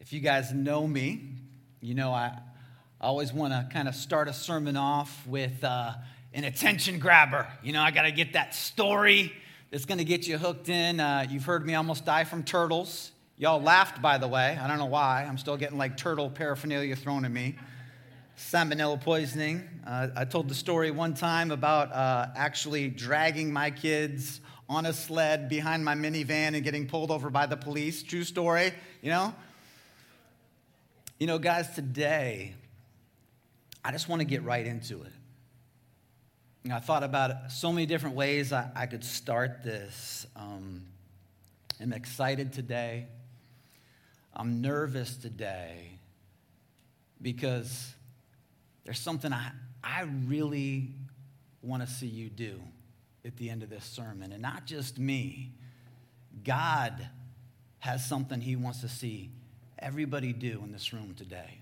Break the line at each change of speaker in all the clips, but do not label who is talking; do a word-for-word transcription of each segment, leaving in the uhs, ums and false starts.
If you guys know me, you know I always want to kind of start a sermon off with uh, an attention grabber. You know, I got to get that story that's going to get you hooked in. Uh, you've heard me almost die from turtles. Y'all laughed, by the way. I don't know why. I'm still getting like turtle paraphernalia thrown at me. Salmonella poisoning. Uh, I told the story one time about uh, actually dragging my kids on a sled behind my minivan and getting pulled over by the police. True story, you know? You know, guys, today, I just want to get right into it. You know, I thought about so many different ways I, I could start this. Um, I'm excited today. I'm nervous today because there's something I, I really want to see you do at the end of this sermon. And not just me. God has something he wants to see everybody do in this room today.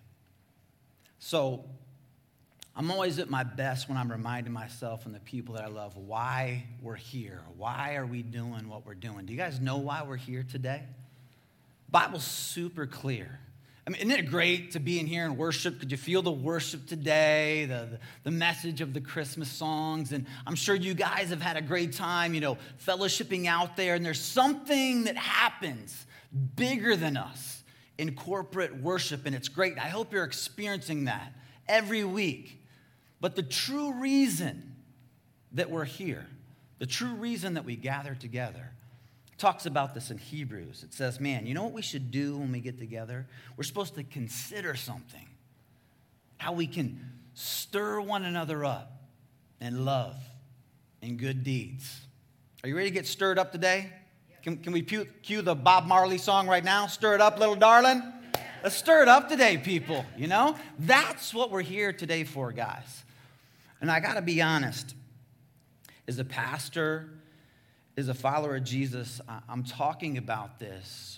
So I'm always at my best when I'm reminding myself and the people that I love why we're here. Why are we doing what we're doing? Do you guys know why we're here today? The Bible's super clear. I mean, isn't it great to be in here and worship? Could you feel the worship today, the, the, the message of the Christmas songs? And I'm sure you guys have had a great time, you know, fellowshipping out there. And there's something that happens bigger than us in corporate worship, and it's great. I hope you're experiencing that every week. But the true reason that we're here, the true reason that we gather together, talks about this in Hebrews. It says, man, you know what we should do when we get together? We're supposed to consider something. How we can stir one another up in love and good deeds. Are you ready to get stirred up today? Can, can we cue, cue the Bob Marley song right now? Stir it up, little darling. Let's stir it up today, people. You know? That's what we're here today for, guys. And I got to be honest. As a pastor, as a follower of Jesus, I'm talking about this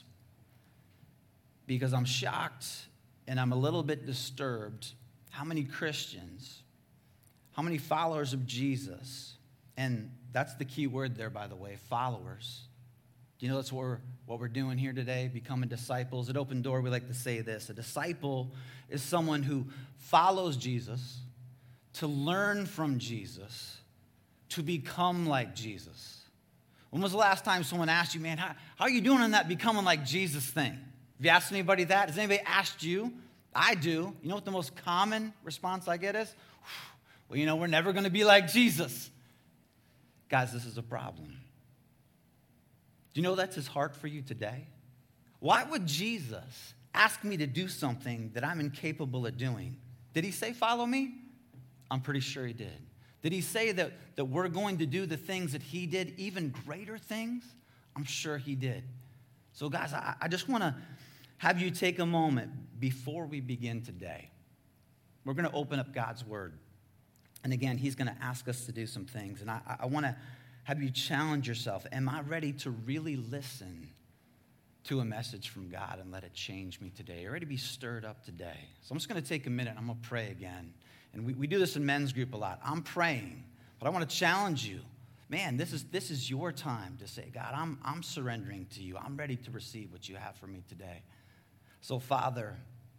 because I'm shocked and I'm a little bit disturbed how many Christians, how many followers of Jesus, and that's the key word there, by the way, followers. Do you know that's what we're, what we're doing here today, becoming disciples? At Open Door, we like to say this. A disciple is someone who follows Jesus to learn from Jesus, to become like Jesus. When was the last time someone asked you, man, how, how are you doing on that becoming like Jesus thing? Have you asked anybody that? Has anybody asked you? I do. You know what the most common response I get is? Well, you know, we're never going to be like Jesus. Guys, this is a problem. Do you know that's his heart for you today? Why would Jesus ask me to do something that I'm incapable of doing? Did he say, follow me? I'm pretty sure he did. Did he say that, that we're going to do the things that he did, even greater things? I'm sure he did. So guys, I, I just want to have you take a moment before we begin today. We're going to open up God's word. And again, he's going to ask us to do some things. And I, I want to have you challenge yourself. Am I ready to really listen to a message from God and let it change me today? Are you ready to be stirred up today? So I'm just going to take a minute. I'm going to pray again. And we, we do this in men's group a lot. I'm praying, but I want to challenge you. Man, this is this is your time to say, God, I'm, I'm surrendering to you. I'm ready to receive what you have for me today. So, Father,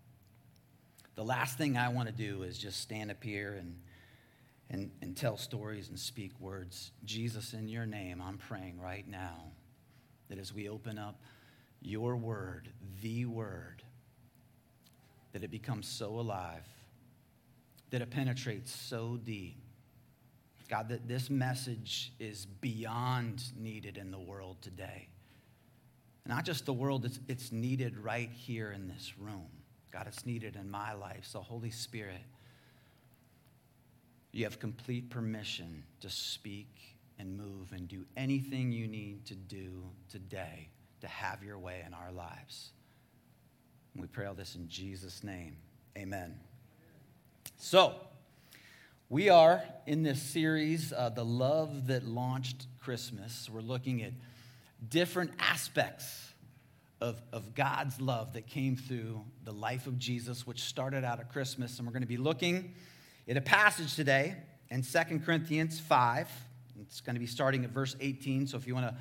the last thing I want to do is just stand up here and And, and tell stories and speak words. Jesus, in your name, I'm praying right now that as we open up your word, the word, that it becomes so alive, that it penetrates so deep. God, that this message is beyond needed in the world today. Not just the world, it's, it's needed right here in this room. God, it's needed in my life. So, Holy Spirit, you have complete permission to speak and move and do anything you need to do today to have your way in our lives. And we pray all this in Jesus' name. Amen. So, we are in this series, uh, The Love That Launched Christmas. We're looking at different aspects of, of God's love that came through the life of Jesus, which started out at Christmas. And we're going to be looking in a passage today in Second Corinthians five. It's going to be starting at verse eighteen. So if you want to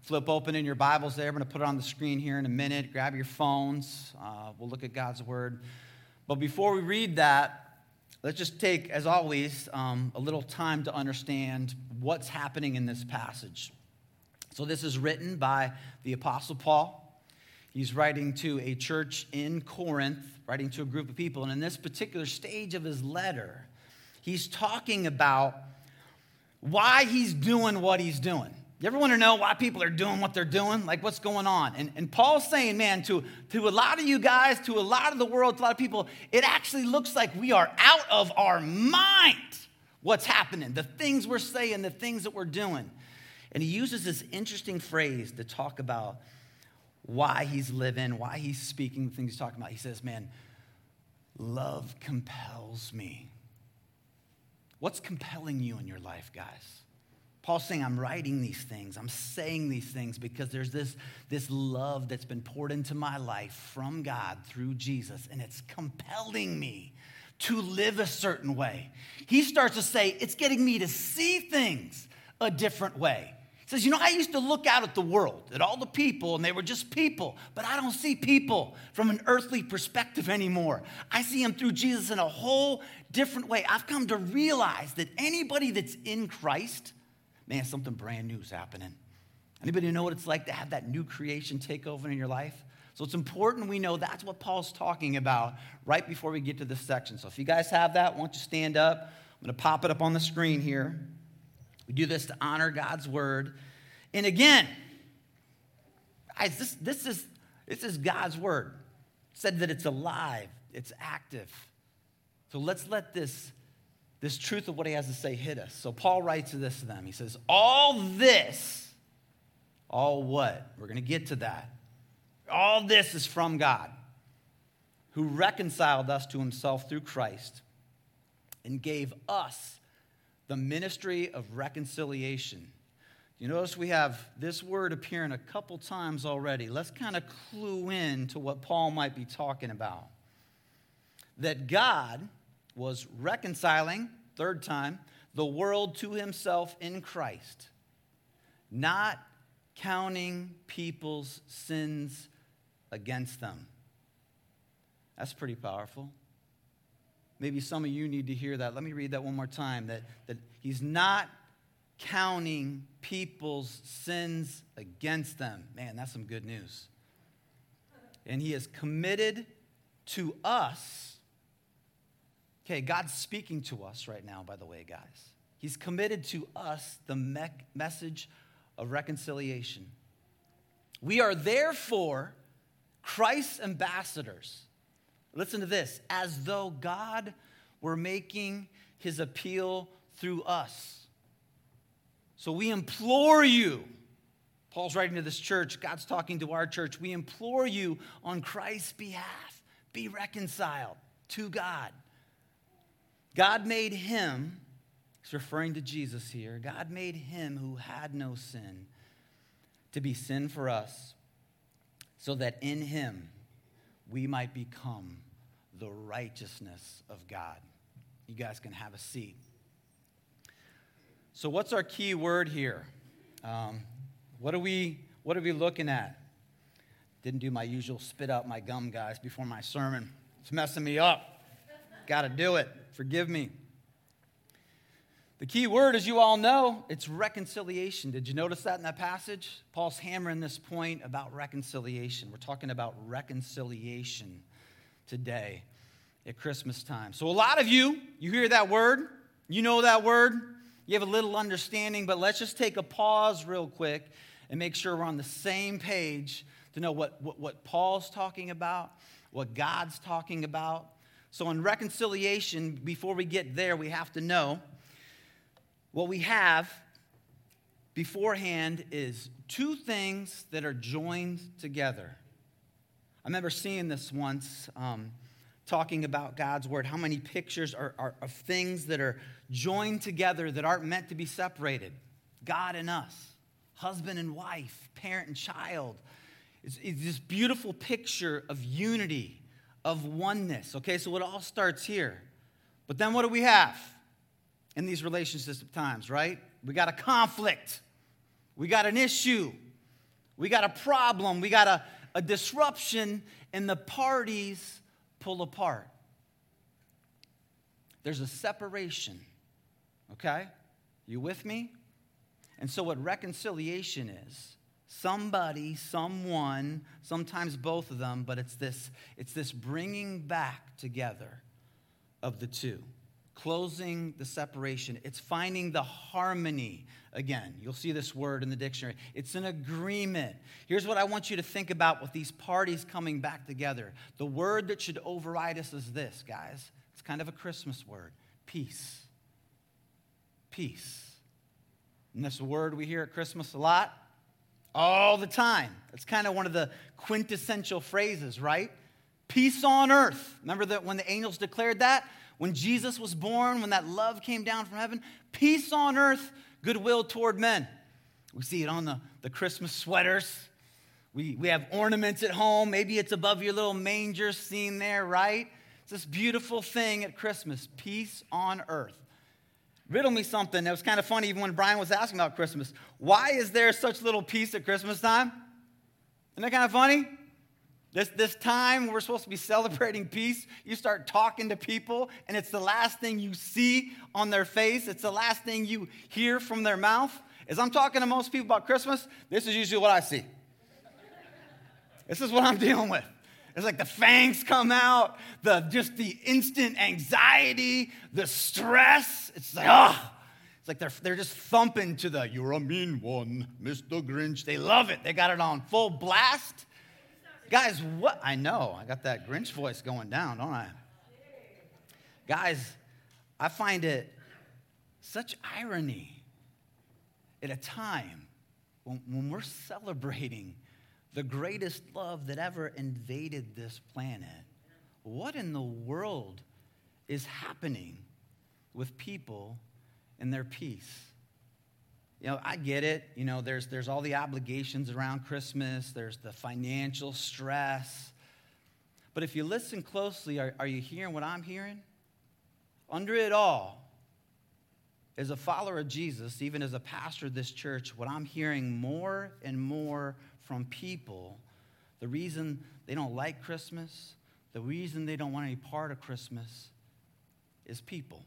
flip open in your Bibles there. I'm going to put it on the screen here in a minute. Grab your phones. Uh, we'll look at God's Word. But before we read that, let's just take, as always, um, a little time to understand what's happening in this passage. So this is written by the Apostle Paul. He's writing to a church in Corinth, writing to a group of people. And in this particular stage of his letter, he's talking about why he's doing what he's doing. You ever want to know why people are doing what they're doing? Like, what's going on? And, and Paul's saying, man, to, to a lot of you guys, to a lot of the world, to a lot of people, it actually looks like we are out of our mind what's happening, the things we're saying, the things that we're doing. And he uses this interesting phrase to talk about why he's living, why he's speaking, the things he's talking about. He says, man, love compels me. What's compelling you in your life, guys? Paul's saying, I'm writing these things, I'm saying these things because there's this, this love that's been poured into my life from God through Jesus, and it's compelling me to live a certain way. He starts to say, it's getting me to see things a different way. He says, you know, I used to look out at the world, at all the people, and they were just people, but I don't see people from an earthly perspective anymore. I see them through Jesus in a whole different way. I've come to realize that anybody that's in Christ, man, something brand new is happening. Anybody know what it's like to have that new creation take over in your life? So it's important we know that's what Paul's talking about right before we get to this section. So if you guys have that, why don't you stand up? I'm going to pop it up on the screen here. We do this to honor God's word. And again, guys, this, this, is, this is God's word. It said that it's alive, it's active. So let's let this, this truth of what he has to say hit us. So Paul writes this to them. He says, all this, all what? We're going to get to that. All this is from God, who reconciled us to himself through Christ and gave us the ministry of reconciliation. You notice we have this word appearing a couple times already. Let's kind of clue in to what Paul might be talking about. That God was reconciling, third time, the world to himself in Christ, not counting people's sins against them. That's pretty powerful. Maybe some of you need to hear that. Let me read that one more time. That, that he's not counting people's sins against them. Man, that's some good news. And he is committed to us. Okay, God's speaking to us right now, by the way, guys. He's committed to us the me- message of reconciliation. We are therefore Christ's ambassadors. Listen to this. As though God were making his appeal through us. So we implore you. Paul's writing to this church. God's talking to our church. We implore you on Christ's behalf. Be reconciled to God. God made him, he's referring to Jesus here. God made him who had no sin to be sin for us, so that in him we might become the righteousness of God. You guys can have a seat. So what's our key word here? Um, what are we what are we looking at? Didn't do my usual spit out my gum, guys, before my sermon. It's messing me up. Got to do it. Forgive me. The key word, as you all know, it's reconciliation. Did you notice that in that passage? Paul's hammering this point about reconciliation. We're talking about reconciliation today at Christmas time. So a lot of you, you hear that word, you know that word, you have a little understanding, but let's just take a pause real quick and make sure we're on the same page to know what, what, what Paul's talking about, what God's talking about. So in reconciliation, before we get there, we have to know what we have beforehand is two things that are joined together. I remember seeing this once, um, talking about God's word, how many pictures are, are of things that are joined together that aren't meant to be separated. God and us, husband and wife, parent and child. It's, it's this beautiful picture of unity, of oneness. Okay, so it all starts here. But then what do we have in these relationships at times, right? We got a conflict. We got an issue. We got a problem. We got a, a disruption, and the parties pull apart. There's a separation, okay? You with me? And so what reconciliation is, somebody, someone, sometimes both of them, but it's this, it's this bringing back together of the two. Closing the separation. It's finding the harmony again. You'll see this word in the dictionary. It's an agreement. Here's what I want you to think about with these parties coming back together. The word that should override us is this, guys. It's kind of a Christmas word. Peace. Peace. And this word we hear at Christmas a lot. All the time. It's kind of one of the quintessential phrases, right? Peace on earth. Remember that when the angels declared that? When Jesus was born, when that love came down from heaven, peace on earth, goodwill toward men. We see it on the, the Christmas sweaters. We, we have ornaments at home. Maybe it's above your little manger scene there, right? It's this beautiful thing at Christmas, peace on earth. Riddle me something. That was kind of funny even when Brian was asking about Christmas. Why is there such little peace at Christmas time? Isn't that kind of funny? This, this time we're supposed to be celebrating peace, you start talking to people, and it's the last thing you see on their face. It's the last thing you hear from their mouth. As I'm talking to most people about Christmas, this is usually what I see. This is what I'm dealing with. It's like the fangs come out, the just the instant anxiety, the stress. It's like, oh, it's like they're, they're just thumping to the, you're a mean one, Mister Grinch. They love it. They got it on full blast. Guys, what? I know. I got that Grinch voice going down, don't I? Guys, I find it such irony at a time when, when we're celebrating the greatest love that ever invaded this planet. What in the world is happening with people and their peace? You know, I get it. You know, there's there's all the obligations around Christmas. There's the financial stress. But if you listen closely, are, are you hearing what I'm hearing? Under it all, as a follower of Jesus, even as a pastor of this church, what I'm hearing more and more from people, the reason they don't like Christmas, the reason they don't want any part of Christmas is people.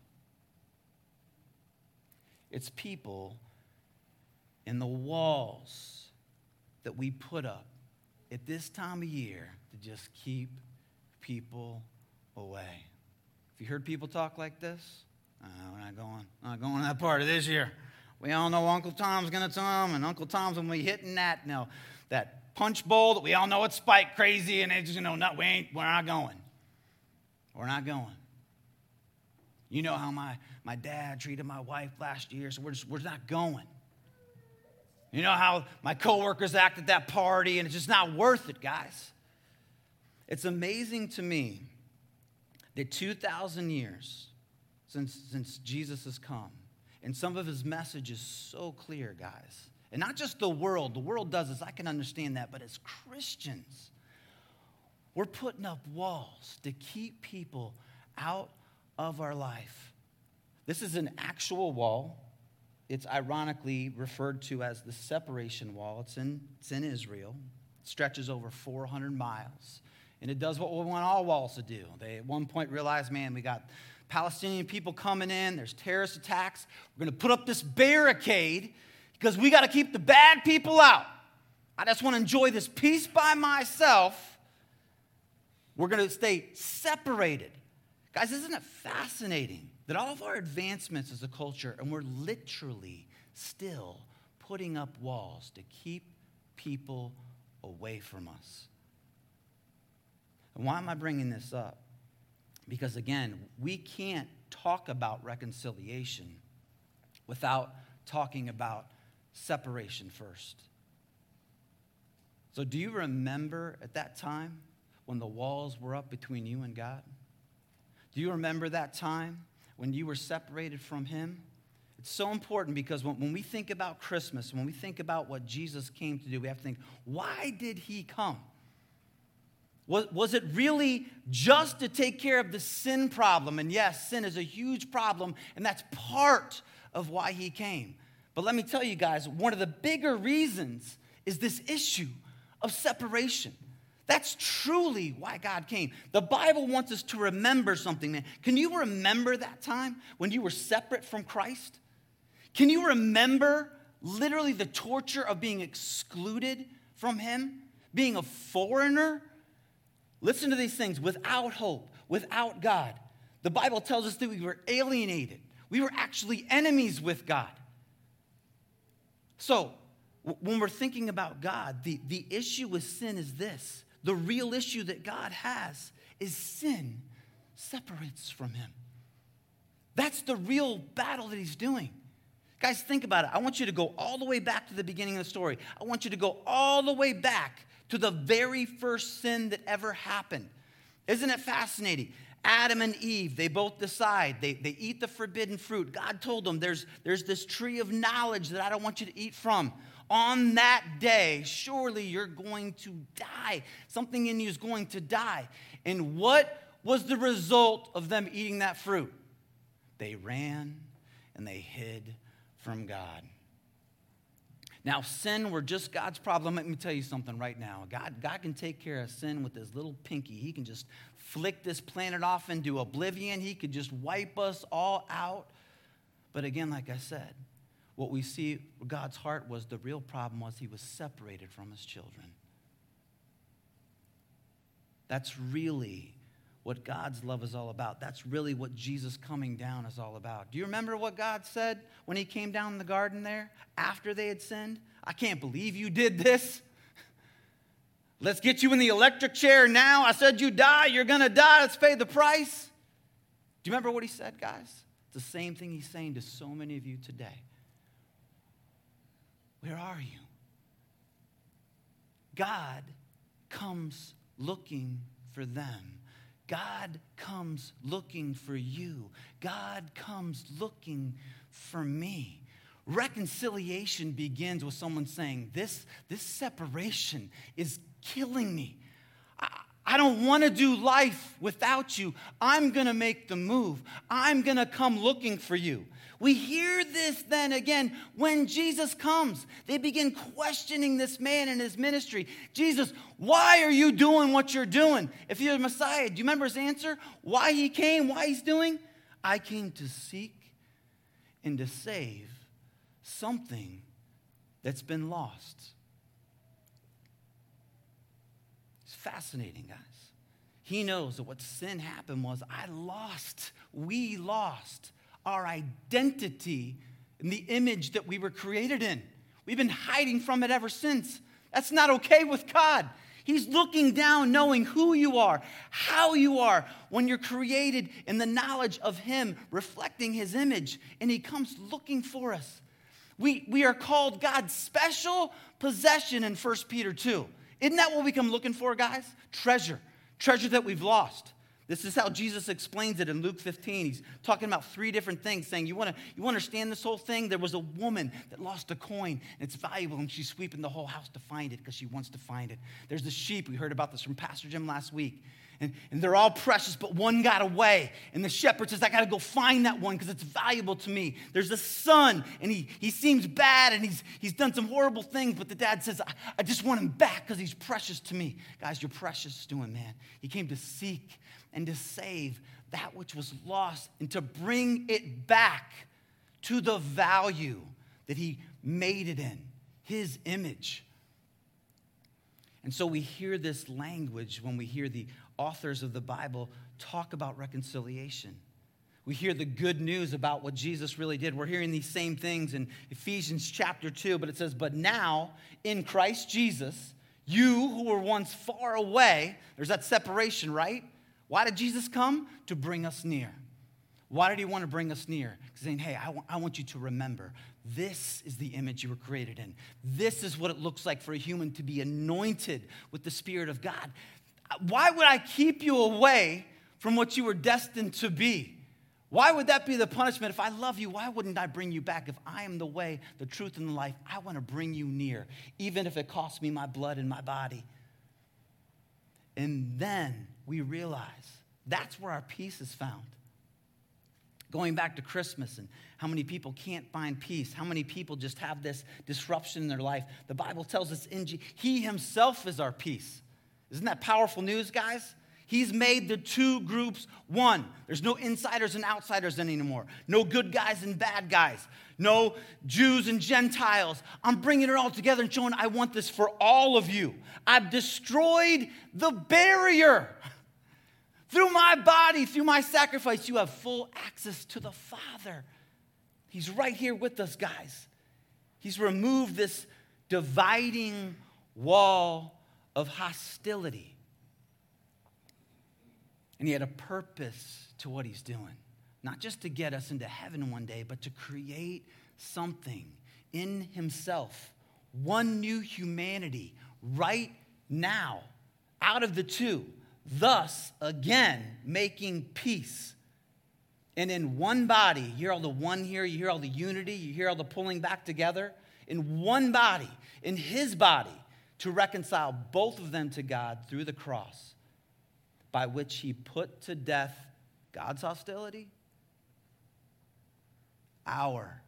It's people and the walls that we put up at this time of year to just keep people away. Have you heard people talk like this? Uh, we're not going, not going to that party this year. We all know Uncle Tom's going to come, and Uncle Tom's going to be hitting that, you know, that punch bowl that we all know it's spike crazy, and it's, you know, not, we ain't, we're not going. We're not going. You know how my, my dad treated my wife last year, so we're just, we're not going. You know how my coworkers act at that party, and it's just not worth it, guys. It's amazing to me that two thousand years since, since Jesus has come, and some of his message is so clear, guys. And not just the world. The world does this. I can understand that. But as Christians, we're putting up walls to keep people out of our life. This is an actual wall. It's ironically referred to as the separation wall. It's in, it's in Israel. It stretches over four hundred miles. And it does what we want all walls to do. They at one point realized, man, we got Palestinian people coming in. There's terrorist attacks. We're going to put up this barricade because we got to keep the bad people out. I just want to enjoy this peace by myself. We're going to stay separated. Guys, isn't it fascinating that all of our advancements as a culture, and we're literally still putting up walls to keep people away from us? And why am I bringing this up? Because again, we can't talk about reconciliation without talking about separation first. So do you remember at that time when the walls were up between you and God? Do you remember that time when you were separated from him? It's so important because when, when we think about Christmas, when we think about what Jesus came to do, we have to think, why did he come? Was, was it really just to take care of the sin problem? And yes, sin is a huge problem, and that's part of why he came. But let me tell you guys, one of the bigger reasons is this issue of separation. That's truly why God came. The Bible wants us to remember something, man. Can you remember that time when you were separate from Christ? Can you remember literally the torture of being excluded from him? Being a foreigner? Listen to these things. Without hope, without God. The Bible tells us that we were alienated. We were actually enemies with God. So, when we're thinking about God, the, the issue with sin is this. The real issue that God has is sin separates from him. That's the real battle that he's doing. Guys, think about it. I want you to go all the way back to the beginning of the story. I want you to go all the way back to the very first sin that ever happened. Isn't it fascinating? Adam and Eve, they both decide. They, they eat the forbidden fruit. God told them, there's, there's this tree of knowledge that I don't want you to eat from. On that day, surely you're going to die. Something in you is going to die. And what was the result of them eating that fruit? They ran and they hid from God. Now, sin were just God's problem. Let me tell you something right now. God, God can take care of sin with his little pinky. He can just flick this planet off into oblivion. He could just wipe us all out. But again, like I said, what we see, God's heart was, the real problem was he was separated from his children. That's really what God's love is all about. That's really what Jesus coming down is all about. Do you remember what God said when he came down in the garden there after they had sinned? I can't believe you did this. Let's get you in the electric chair now. I said you die. You're going to die. Let's pay the price. Do you remember what he said, guys? It's the same thing he's saying to so many of you today. Where are you? God comes looking for them. God comes looking for you. God comes looking for me. Reconciliation begins with someone saying, this, this separation is killing me. I, I don't want to do life without you. I'm going to make the move. I'm going to come looking for you. We hear this then again when Jesus comes. They begin questioning this man and his ministry. Jesus, why are you doing what you're doing? If you're the Messiah, do you remember his answer? Why he came, why he's doing? I came to seek and to save something that's been lost. It's fascinating, guys. He knows that what sin happened was I lost, we lost our identity in the image that we were created in. We've been hiding from it ever since. That's not okay with God. He's looking down knowing who you are, how you are when you're created in the knowledge of him, reflecting his image, and he comes looking for us. We, we are called God's special possession in First Peter two. Isn't that what we come looking for, guys? Treasure. Treasure that we've lost. This is how Jesus explains it in Luke fifteen. He's talking about three different things, saying, you want to you understand this whole thing? There was a woman that lost a coin, and it's valuable, and she's sweeping the whole house to find it because she wants to find it. There's the sheep. We heard about this from Pastor Jim last week. And, and they're all precious, but one got away. And the shepherd says, I got to go find that one because it's valuable to me. There's a son, and he, he seems bad, and he's, he's done some horrible things, but the dad says, I, I just want him back because he's precious to me. Guys, you're precious to him, man. He came to seek and to save that which was lost and to bring it back to the value that he made it in, his image. And so we hear this language when we hear the authors of the Bible talk about reconciliation. We hear the good news about what Jesus really did. We're hearing these same things in Ephesians chapter two, but it says, but now in Christ Jesus, you who were once far away, there's that separation, right? Why did Jesus come? To bring us near. Why did he want to bring us near? Saying, hey, I, w- I want you to remember, this is the image you were created in. This is what it looks like for a human to be anointed with the Spirit of God. Why would I keep you away from what you were destined to be? Why would that be the punishment? If I love you, why wouldn't I bring you back? If I am the way, the truth, and the life, I want to bring you near, even if it costs me my blood and my body. And then we realize that's where our peace is found. Going back to Christmas and how many people can't find peace, how many people just have this disruption in their life. The Bible tells us in G- He himself is our peace. Isn't that powerful news, guys? He's made the two groups one. There's no insiders and outsiders anymore. No good guys and bad guys. No Jews and Gentiles. I'm bringing it all together and showing I want this for all of you. I've destroyed the barrier. Through my body, through my sacrifice, you have full access to the Father. He's right here with us, guys. He's removed this dividing wall of hostility. And he had a purpose to what he's doing. Not just to get us into heaven one day, but to create something in himself. One new humanity right now out of the two. Thus, again, making peace. And in one body, you hear all the one here, you hear all the unity, you hear all the pulling back together. In one body, in his body, to reconcile both of them to God through the cross, by which he put to death God's hostility, our,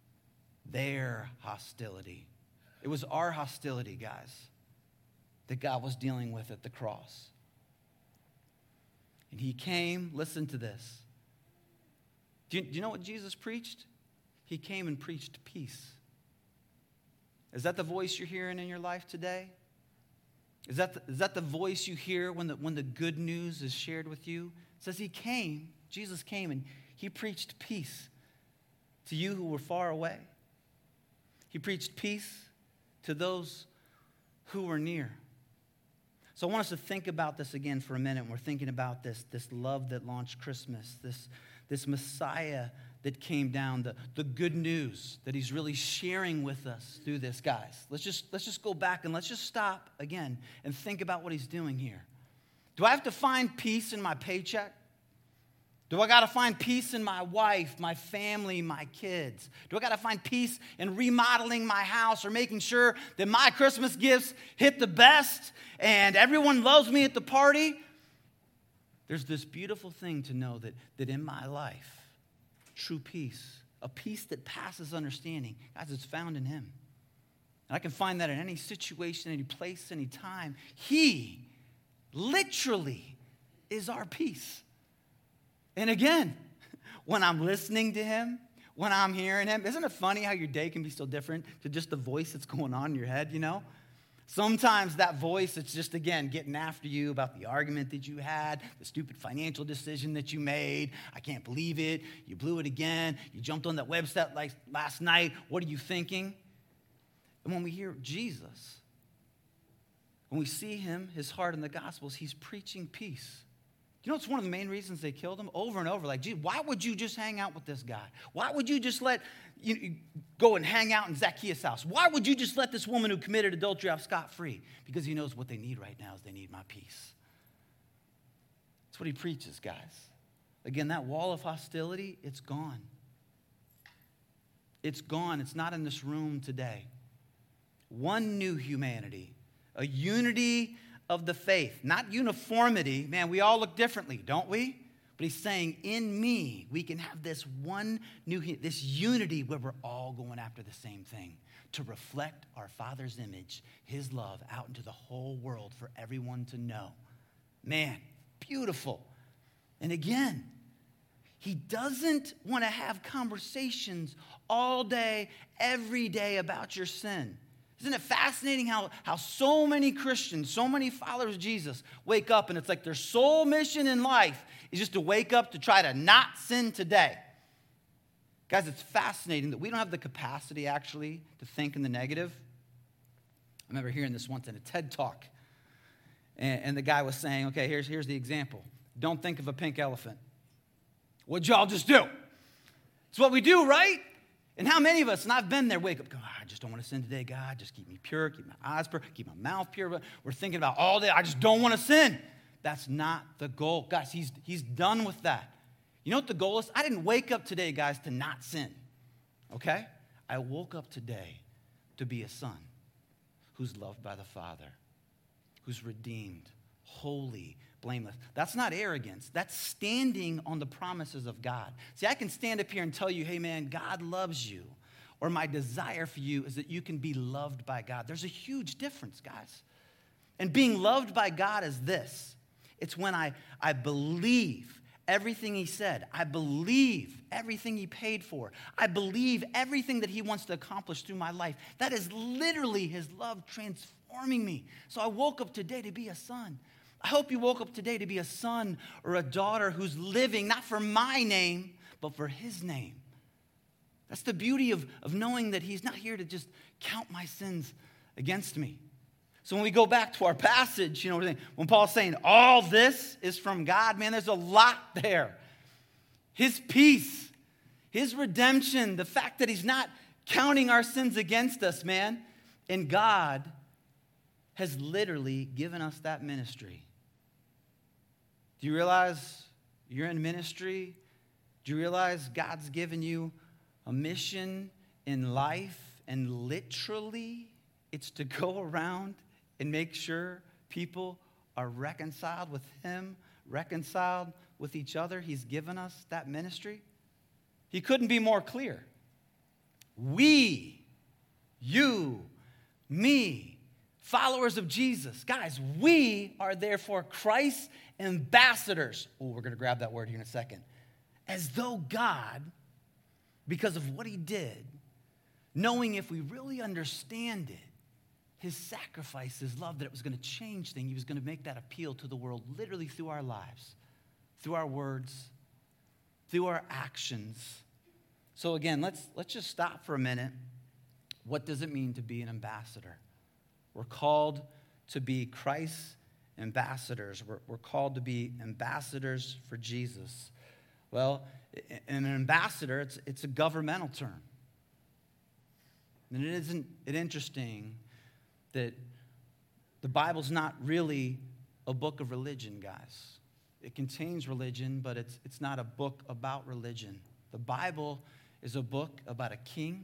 their hostility. It was our hostility, guys, that God was dealing with at the cross. And he came, listen to this. Do you, do you know what Jesus preached? He came and preached peace. Is that the voice you're hearing in your life today? Is that the, is that the voice you hear when the, when the good news is shared with you? It says he came, Jesus came, and he preached peace to you who were far away. He preached peace to those who were near. So I want us to think about this again for a minute. We're thinking about this, this love that launched Christmas, this, this Messiah that came down, the, the good news that he's really sharing with us through this, guys. Let's just, let's just go back and let's just stop again and think about what he's doing here. Do I have to find peace in my paycheck? Do I got to find peace in my wife, my family, my kids? Do I got to find peace in remodeling my house or making sure that my Christmas gifts hit the best and everyone loves me at the party? There's this beautiful thing to know that, that in my life, true peace, a peace that passes understanding, guys, it's found in him. And I can find that in any situation, any place, any time. He literally is our peace. And again, when I'm listening to him, when I'm hearing him, isn't it funny how your day can be so different to just the voice that's going on in your head, you know? Sometimes that voice, it's just, again, getting after you about the argument that you had, the stupid financial decision that you made. I can't believe it. You blew it again. You jumped on that website like last night. What are you thinking? And when we hear Jesus, when we see him, his heart in the Gospels, he's preaching peace. You know, it's one of the main reasons they killed him over and over. Like, gee, why would you just hang out with this guy? Why would you just let you, you go and hang out in Zacchaeus' house? Why would you just let this woman who committed adultery off scot-free? Because he knows what they need right now is they need my peace. That's what he preaches, guys. Again, that wall of hostility, it's gone. It's gone. It's not in this room today. One new humanity, a unity of the faith, not uniformity. Man, we all look differently, don't we? But he's saying, in me, we can have this one new, this unity where we're all going after the same thing, to reflect our Father's image, his love out into the whole world for everyone to know. Man, beautiful. And again, he doesn't want to have conversations all day, every day about your sin. Isn't it fascinating how, how so many Christians, so many followers of Jesus wake up and it's like their sole mission in life is just to wake up to try to not sin today. Guys, it's fascinating that we don't have the capacity actually to think in the negative. I remember hearing this once in a TED Talk. And, and the guy was saying, okay, here's, here's the example. Don't think of a pink elephant. What'd y'all just do? It's what we do, right? And how many of us, and I've been there, wake up, God, I just don't want to sin today, God. Just keep me pure, keep my eyes pure, keep my mouth pure. We're thinking about all day, I just don't want to sin. That's not the goal. Guys, he's, he's done with that. You know what the goal is? I didn't wake up today, guys, to not sin, okay? I woke up today to be a son who's loved by the Father, who's redeemed, holy, blameless. That's not arrogance. That's standing on the promises of God. See, I can stand up here and tell you, hey, man, God loves you. Or my desire for you is that you can be loved by God. There's a huge difference, guys. And being loved by God is this. It's when I, I believe everything he said. I believe everything he paid for. I believe everything that he wants to accomplish through my life. That is literally his love transforming me. So I woke up today to be a son. I hope you woke up today to be a son or a daughter who's living not for my name, but for his name. That's the beauty of, of knowing that he's not here to just count my sins against me. So when we go back to our passage, you know, when Paul's saying all this is from God, man, there's a lot there. His peace, his redemption, the fact that he's not counting our sins against us, man. And God has literally given us that ministry. Do you realize you're in ministry? Do you realize God's given you a mission in life? And literally, it's to go around and make sure people are reconciled with him, reconciled with each other. He's given us that ministry. He couldn't be more clear. We, you, me, followers of Jesus. Guys, we are therefore Christ's ambassadors. Oh, we're going to grab that word here in a second. As though God, because of what he did, knowing if we really understand it, his sacrifice, his love, that it was going to change things. He was going to make that appeal to the world literally through our lives, through our words, through our actions. So again, let's, let's just stop for a minute. What does it mean to be an ambassador? We're called to be Christ's ambassadors. We're, we're called to be ambassadors for Jesus. Well, an ambassador, it's, it's a governmental term. And it isn't it interesting that the Bible's not really a book of religion, guys. It contains religion, but it's, it's not a book about religion. The Bible is a book about a king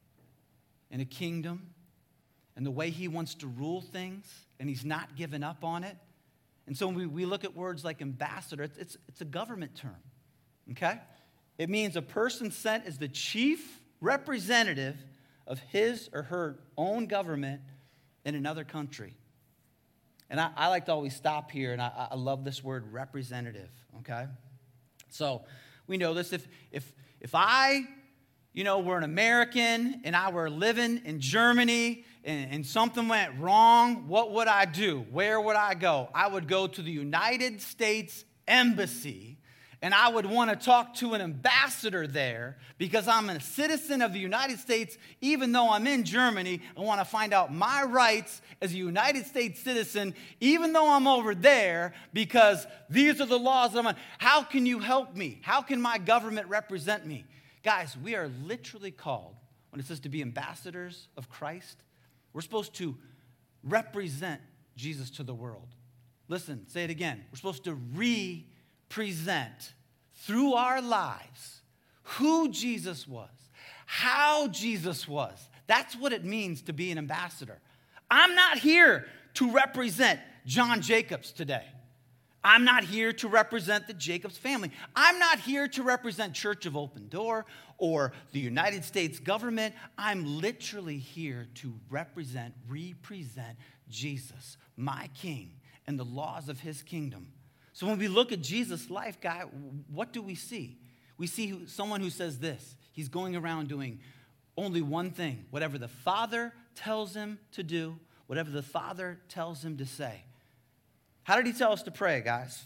and a kingdom and the way he wants to rule things, and he's not given up on it. And so when we, we look at words like ambassador, it's, it's, it's a government term, okay? It means a person sent as the chief representative of his or her own government in another country. And I, I like to always stop here, and I, I love this word representative, okay? So we know this. If, if, if I, you know, were an American and I were living in Germany and, and something went wrong, what would I do? Where would I go? I would go to the United States Embassy, and I would want to talk to an ambassador there because I'm a citizen of the United States. Even though I'm in Germany, I want to find out my rights as a United States citizen, even though I'm over there, because these are the laws that I'm on. How can you help me? How can my government represent me? Guys, we are literally called, when it says to be ambassadors of Christ, we're supposed to represent Jesus to the world. Listen, say it again. We're supposed to re present through our lives who Jesus was, how Jesus was. That's what it means to be an ambassador. I'm not here to represent John Jacobs today. I'm not here to represent the Jacobs family. I'm not here to represent Church of Open Door or the United States government. I'm literally here to represent, represent Jesus, my King, and the laws of his kingdom. So when we look at Jesus' life, guy, what do we see? We see who, someone who says this. He's going around doing only one thing. Whatever the Father tells him to do, whatever the Father tells him to say. How did he tell us to pray, guys?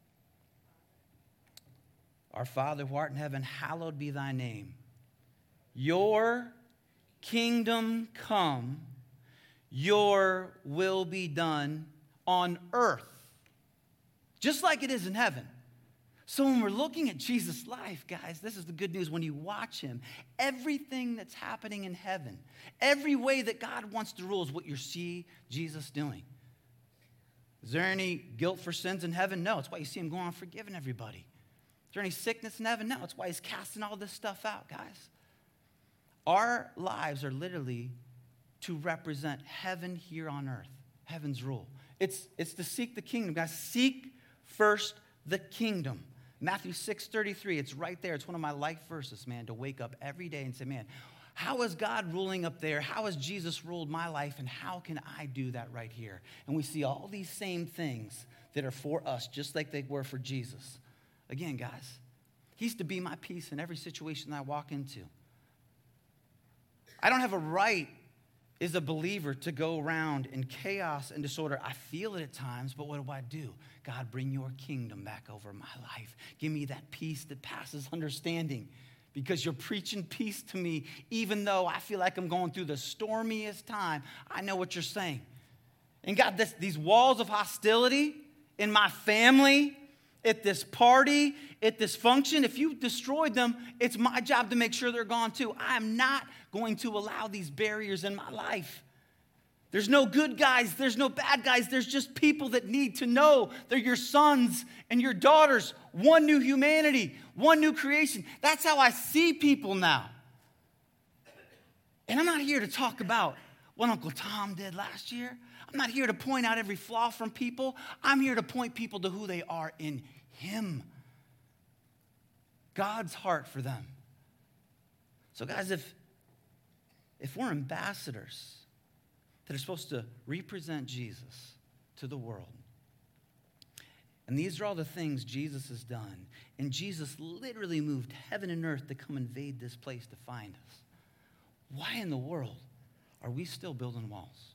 Our Father who art in heaven, hallowed be thy name. Your kingdom come, your will be done on earth, just like it is in heaven. So when we're looking at Jesus' life, guys, this is the good news. When you watch him, everything that's happening in heaven, every way that God wants to rule is what you see Jesus doing. Is there any guilt for sins in heaven? No. It's why you see him going on forgiving everybody. Is there any sickness in heaven? No. It's why he's casting all this stuff out, guys. Our lives are literally to represent heaven here on earth, heaven's rule. It's, it's to seek the kingdom, guys. Seek first the kingdom. Matthew six thirty-three, it's right there. It's one of my life verses, man, to wake up every day and say, man, how is God ruling up there? How has Jesus ruled my life? And how can I do that right here? And we see all these same things that are for us, just like they were for Jesus. Again, guys, he's to be my peace in every situation that I walk into. I don't have a right as a believer to go around in chaos and disorder. I feel it at times, but what do I do? God, bring your kingdom back over my life. Give me that peace that passes understanding, because you're preaching peace to me, even though I feel like I'm going through the stormiest time. I know what you're saying. And God, this, these walls of hostility in my family, at this party, at this function, if you destroyed them, it's my job to make sure they're gone too. I am not going to allow these barriers in my life. There's no good guys. There's no bad guys. There's just people that need to know they're your sons and your daughters. One new humanity, one new creation. That's how I see people now. And I'm not here to talk about what Uncle Tom did last year. I'm not here to point out every flaw from people. I'm here to point people to who they are in Him. God's heart for them. So guys, if, if we're ambassadors that are supposed to represent Jesus to the world, and these are all the things Jesus has done, and Jesus literally moved heaven and earth to come invade this place to find us, why in the world are we still building walls?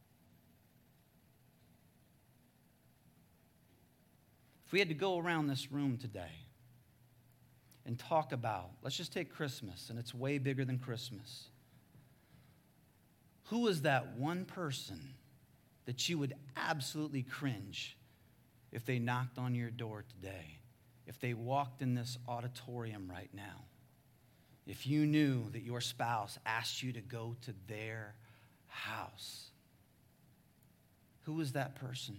If we had to go around this room today and talk about, let's just take Christmas, and it's way bigger than Christmas. Who is that one person that you would absolutely cringe if they knocked on your door today? If they walked in this auditorium right now? If you knew that your spouse asked you to go to their house? Who is that person?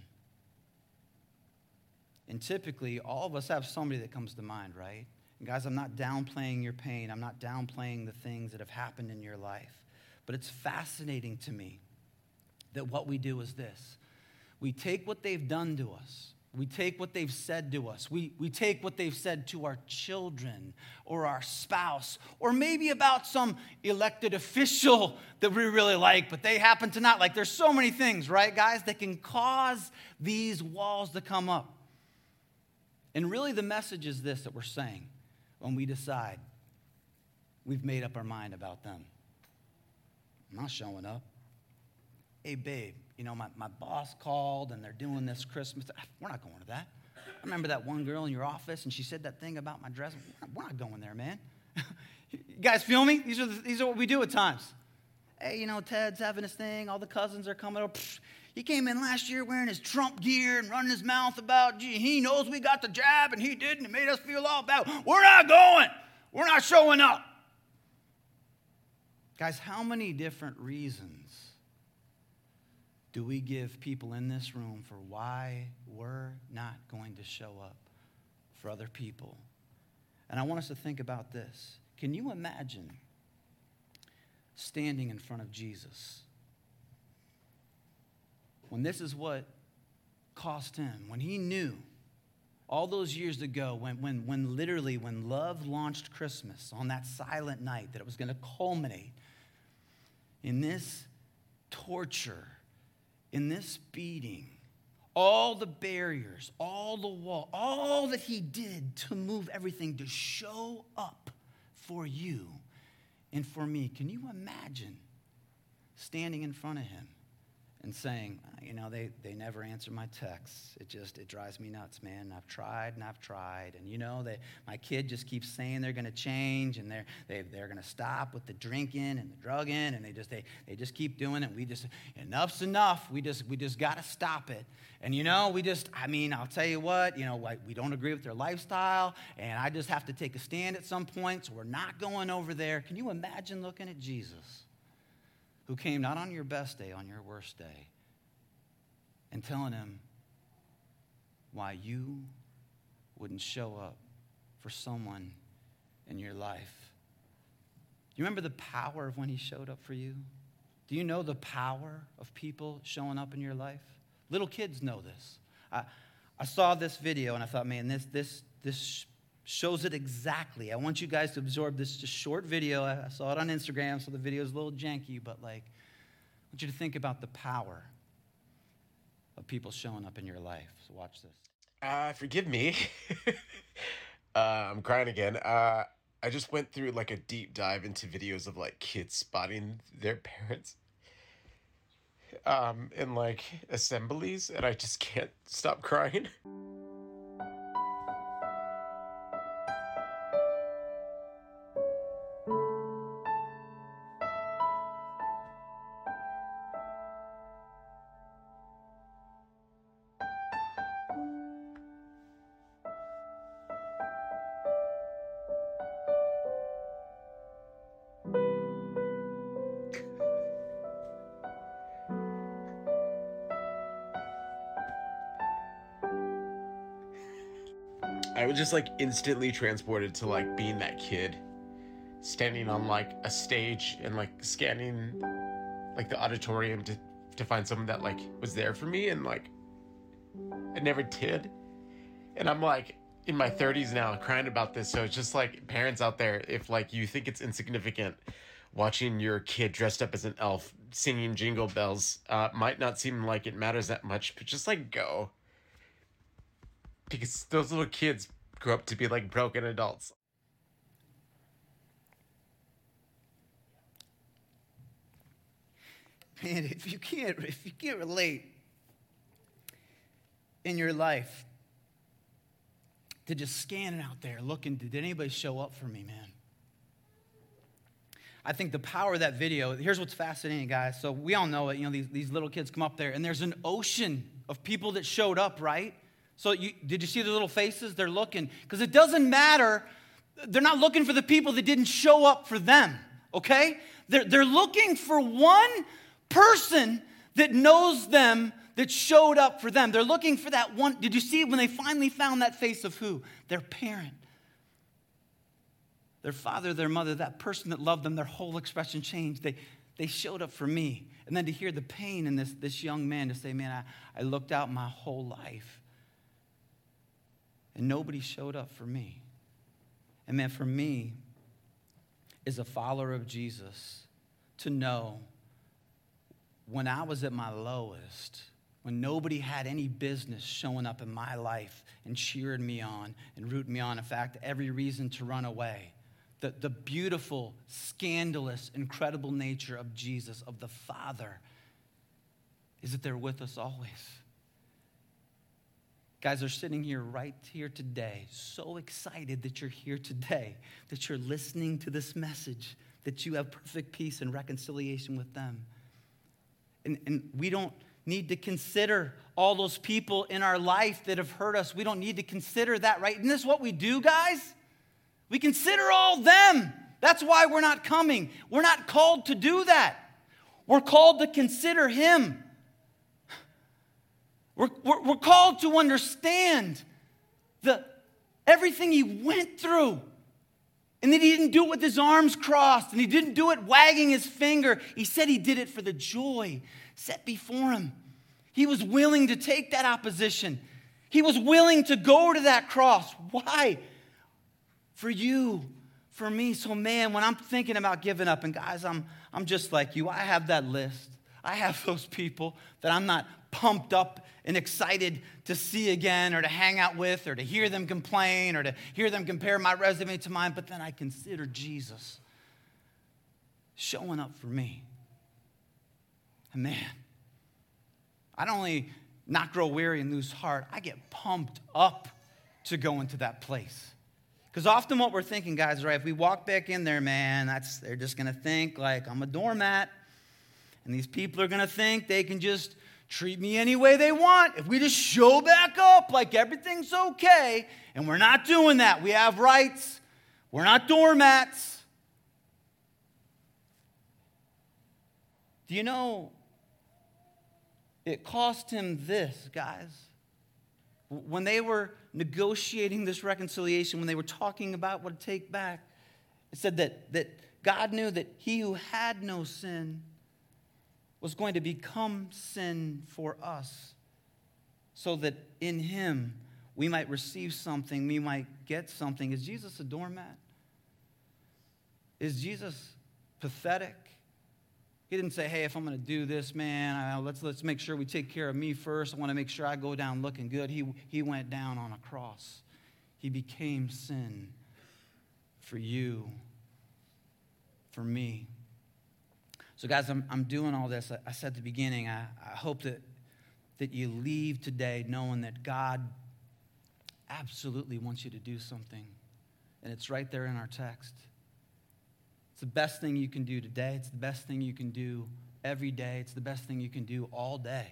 And typically, all of us have somebody that comes to mind, right? And guys, I'm not downplaying your pain. I'm not downplaying the things that have happened in your life. But it's fascinating to me that what we do is this. We take what they've done to us. We take what they've said to us. We, we take what they've said to our children or our spouse, or maybe about some elected official that we really like, but they happen to not like. There's so many things, right, guys, that can cause these walls to come up. And really the message is this that we're saying when we decide we've made up our mind about them. I'm not showing up. Hey, babe, you know, my, my boss called and they're doing this Christmas. We're not going to that. I remember that one girl in your office and she said that thing about my dress. We're not going there, man. You guys feel me? These are, the, these are what we do at times. Hey, you know, Ted's having his thing. All the cousins are coming over. Pfft. He came in last year wearing his Trump gear and running his mouth about, gee, he knows we got the jab and he didn't. It made us feel all bad. We're not going. We're not showing up. Guys, how many different reasons do we give people in this room for why we're not going to show up for other people? And I want us to think about this. Can you imagine standing in front of Jesus when this is what cost him, when he knew all those years ago, when, when, when literally, when love launched Christmas on that silent night, that it was going to culminate in this torture, in this beating, all the barriers, all the wall, all that he did to move everything to show up for you and for me. Can you imagine standing in front of him and saying, you know, they, they never answer my texts. It just, it drives me nuts, man. I've tried and I've tried. And, you know, they, my kid just keeps saying they're going to change and they're, they, they're going to stop with the drinking and the drugging. And they just, they, they just keep doing it. We just, enough's enough. We just, we just got to stop it. And, you know, we just, I mean, I'll tell you what, you know, like we don't agree with their lifestyle. And I just have to take a stand at some point. So we're not going over there. Can you imagine looking at Jesus, who came not on your best day, on your worst day, and telling him why you wouldn't show up for someone in your life? Do you remember the power of when he showed up for you? Do you know the power of people showing up in your life? Little kids know this. I, I saw this video and I thought, man, this this this shows it exactly. I want you guys to absorb this just short video. I saw it on Instagram, so the video is a little janky, but like, I want you to think about the power of people showing up in your life. So watch this.
Uh, forgive me. uh, I'm crying again. Uh, I just went through like a deep dive into videos of like kids spotting their parents um, in like assemblies, and I just can't stop crying. I was just like instantly transported to like being that kid standing on like a stage and like scanning like the auditorium to to find someone that like was there for me, and like I never did. And I'm like in my thirties now crying about this. So it's just like, parents out there, if like you think it's insignificant watching your kid dressed up as an elf singing Jingle Bells, uh might not seem like it matters that much, but just like go, because those little kids grow up to be like broken adults.
Man, if you can't, if you can't relate in your life to just scanning out there, looking, did anybody show up for me, man? I think the power of that video, here's what's fascinating, guys. So we all know it, you know, these, these little kids come up there, and there's an ocean of people that showed up, right? So you, did you see the little faces? They're looking. Because it doesn't matter. They're not looking for the people that didn't show up for them, okay? They're, they're looking for one person that knows them, that showed up for them. They're looking for that one. Did you see when they finally found that face of who? Their parent. Their father, their mother, that person that loved them, their whole expression changed. They, they showed up for me. And then to hear the pain in this, this young man to say, man, I, I looked out my whole life, and nobody showed up for me. And man, for me, as a follower of Jesus, to know when I was at my lowest, when nobody had any business showing up in my life and cheering me on and rooting me on, in fact, every reason to run away, the, the beautiful, scandalous, incredible nature of Jesus, of the Father, is that they're with us always. Guys, they're sitting here right here today, so excited that you're here today, that you're listening to this message, that you have perfect peace and reconciliation with them. And, and we don't need to consider all those people in our life that have hurt us. We don't need to consider that, right? Isn't this what we do, guys? We consider all them. That's why we're not coming. We're not called to do that. We're called to consider him. We're, we're, we're called to understand the, everything he went through. And that he didn't do it with his arms crossed. And he didn't do it wagging his finger. He said he did it for the joy set before him. He was willing to take that opposition. He was willing to go to that cross. Why? For you, for me. So man, when I'm thinking about giving up, and guys, I'm, I'm just like you. I have that list. I have those people that I'm not pumped up and excited to see again, or to hang out with, or to hear them complain, or to hear them compare my resume to mine. But then I consider Jesus showing up for me. And man, I don't only not grow weary and lose heart, I get pumped up to go into that place. Because often what we're thinking, guys, right, if we walk back in there, man, that's they're just going to think like I'm a doormat. And these people are going to think they can just treat me any way they want. If we just show back up like everything's okay, and we're not doing that. We have rights. We're not doormats. Do you know it cost him this, guys? When they were negotiating this reconciliation, when they were talking about what to take back, it said that, that God knew that he who had no sin was going to become sin for us, so that in him we might receive something, we might get something. Is Jesus a doormat? Is Jesus pathetic? He didn't say, hey, if I'm going to do this, man, I, let's, let's make sure we take care of me first. I want to make sure I go down looking good. He, he went down on a cross. He became sin for you, for me. So, guys, I'm, I'm doing all this. I, I said at the beginning, I, I hope that, that you leave today knowing that God absolutely wants you to do something. And it's right there in our text. It's the best thing you can do today. It's the best thing you can do every day. It's the best thing you can do all day.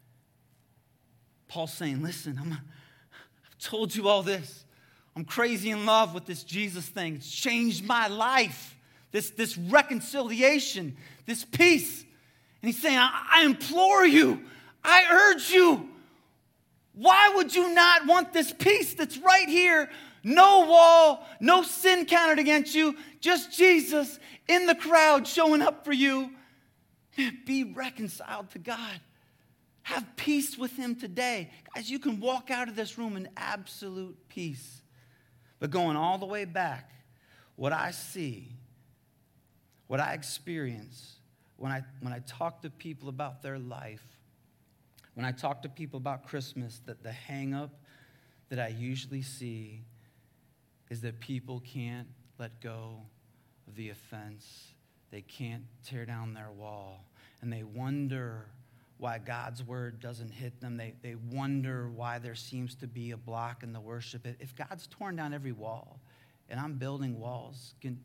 Paul's saying, listen, I'm, I've told you all this. I'm crazy in love with this Jesus thing. It's changed my life. This, this reconciliation, this peace. And he's saying, I, I implore you, I urge you. Why would you not want this peace that's right here? No wall, no sin counted against you, just Jesus in the crowd showing up for you. Man, be reconciled to God. Have peace with him today. Guys, you can walk out of this room in absolute peace. But going all the way back, what I see, what I experience, when I, when I talk to people about their life, when I talk to people about Christmas, that the hang-up that I usually see is that people can't let go of the offense. They can't tear down their wall. And they wonder why God's word doesn't hit them. They, they wonder why there seems to be a block in the worship. If God's torn down every wall and I'm building walls, can,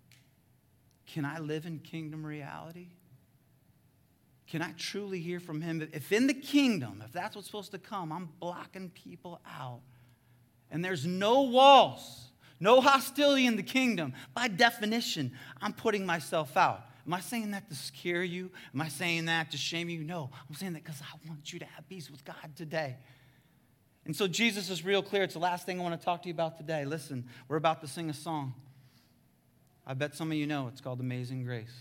can I live in kingdom reality? Can I truly hear from him? If in the kingdom, if that's what's supposed to come, I'm blocking people out and there's no walls, no hostility in the kingdom, by definition, I'm putting myself out. Am I saying that to scare you? Am I saying that to shame you? No, I'm saying that because I want you to have peace with God today. And so Jesus is real clear. It's the last thing I want to talk to you about today. Listen, we're about to sing a song. I bet some of you know it's called Amazing Grace.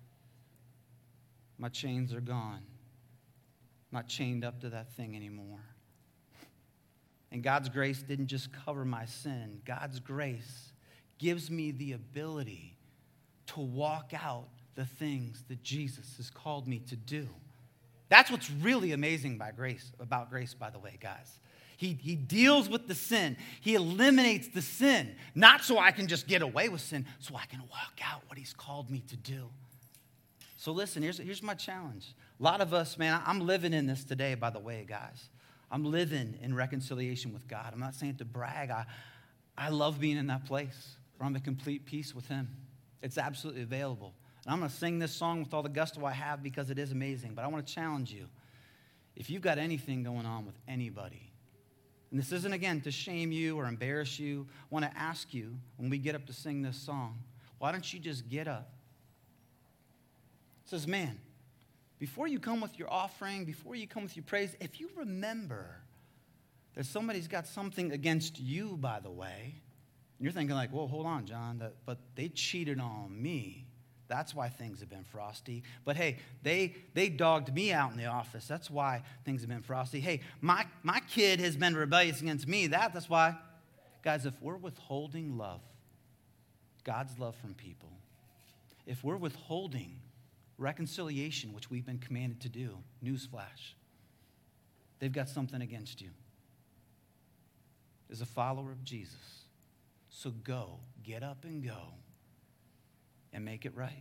My chains are gone. I'm not chained up to that thing anymore. And God's grace didn't just cover my sin. God's grace gives me the ability to walk out the things that Jesus has called me to do. That's what's really amazing by grace, about grace, by the way, guys. He, he deals with the sin. He eliminates the sin, not so I can just get away with sin, so I can walk out what he's called me to do. So listen, here's, here's my challenge. A lot of us, man, I'm living in this today, by the way, guys. I'm living in reconciliation with God. I'm not saying it to brag. I, I love being in that place where I'm at complete peace with him. It's absolutely available. And I'm going to sing this song with all the gusto I have because it is amazing. But I want to challenge you. If you've got anything going on with anybody, and this isn't, again, to shame you or embarrass you, I want to ask you, when we get up to sing this song, why don't you just get up? It says, man, before you come with your offering, before you come with your praise, if you remember that somebody's got something against you, by the way, and you're thinking like, whoa, hold on, John, that, but they cheated on me. That's why things have been frosty. But hey, they they dogged me out in the office. That's why things have been frosty. Hey, my, my kid has been rebellious against me. That, that's why. Guys, if we're withholding love, God's love from people, if we're withholding reconciliation, which we've been commanded to do, newsflash, they've got something against you. As a follower of Jesus. So go, get up and go, and make it right.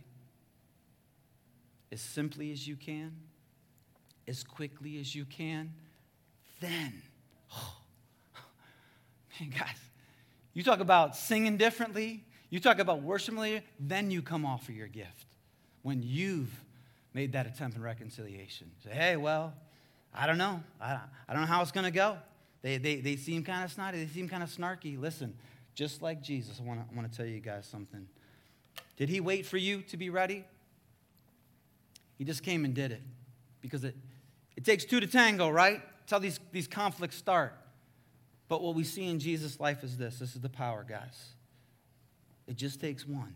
As simply as you can, as quickly as you can, then, oh, man, guys, you talk about singing differently, you talk about worshiping, then you come offer your gift. When you've made that attempt in reconciliation. Say, hey, well, I don't know. I, I don't know how it's going to go. They, they, they seem kind of snotty. They seem kind of snarky. Listen, just like Jesus, I want to I want to tell you guys something. Did he wait for you to be ready? He just came and did it. Because it, it takes two to tango, right? That's how these, these conflicts start. But what we see in Jesus' life is this. This is the power, guys. It just takes one.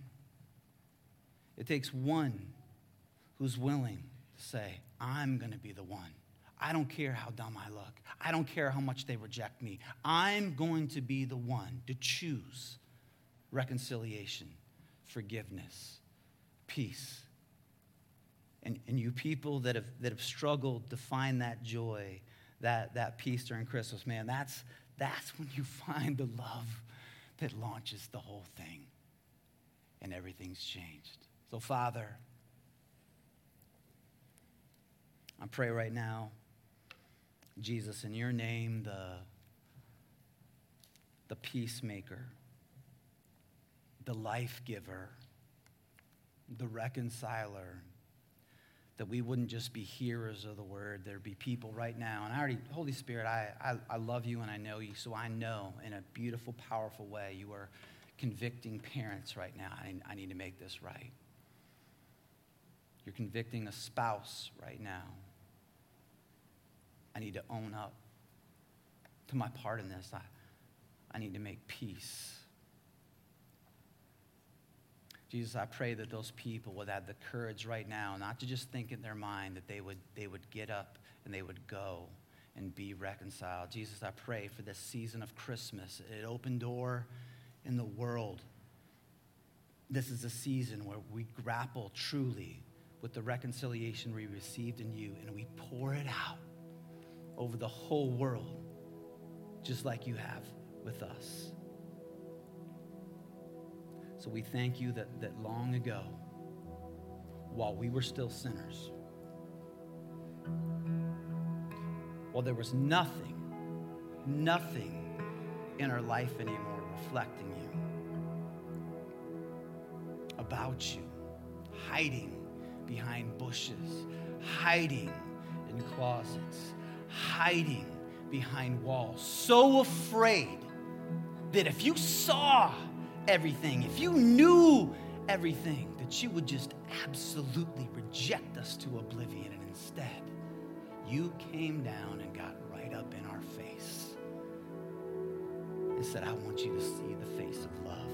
It takes one who's willing to say, I'm going to be the one. I don't care how dumb I look. I don't care how much they reject me. I'm going to be the one to choose reconciliation, forgiveness, peace. And, and you people that have, that have struggled to find that joy, that, that peace during Christmas, man, that's, that's when you find the love that launches the whole thing. And everything's changed. So, Father, I pray right now, Jesus, in your name, the, the peacemaker, the life giver, the reconciler, that we wouldn't just be hearers of the word. There'd be people right now. And I already, Holy Spirit, I, I, I love you and I know you, so I know in a beautiful, powerful way you are convicting parents right now. I, I need to make this right. You're convicting a spouse right now. I need to own up to my part in this. I, I need to make peace. Jesus, I pray that those people would have the courage right now, not to just think in their mind, that they would, they would get up and they would go and be reconciled. Jesus, I pray for this season of Christmas, an open door in the world. This is a season where we grapple truly with the reconciliation we received in you, and we pour it out over the whole world, just like you have with us. So we thank you that, that long ago, while we were still sinners, while there was nothing, nothing in our life anymore reflecting you, about you, hiding behind bushes, hiding in closets, hiding behind walls, so afraid that if you saw everything, if you knew everything, that you would just absolutely reject us to oblivion. And instead, you came down and got right up in our face and said, I want you to see the face of love.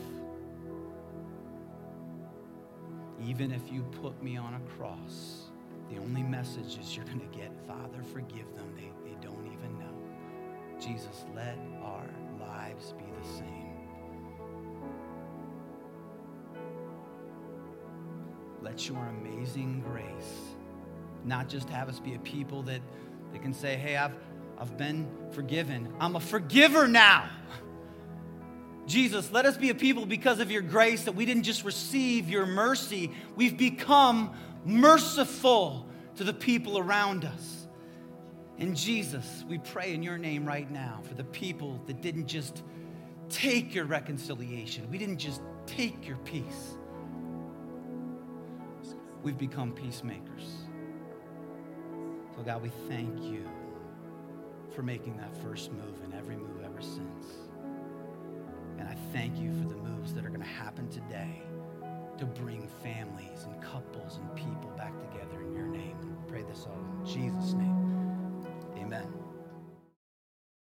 Even if you put me on a cross, the only message is you're going to get, Father, forgive them. They, they don't even know. Jesus, let our lives be the same. Let your amazing grace not just have us be a people that, that can say, hey, I've, I've been forgiven. I'm a forgiver now. Jesus, let us be a people because of your grace that we didn't just receive your mercy. We've become merciful to the people around us. And Jesus, we pray in your name right now for the people that didn't just take your reconciliation. We didn't just take your peace. We've become peacemakers. So God, we thank you for making that first move and every move ever since. And I thank you for the moves that are going to happen today to bring families and couples and people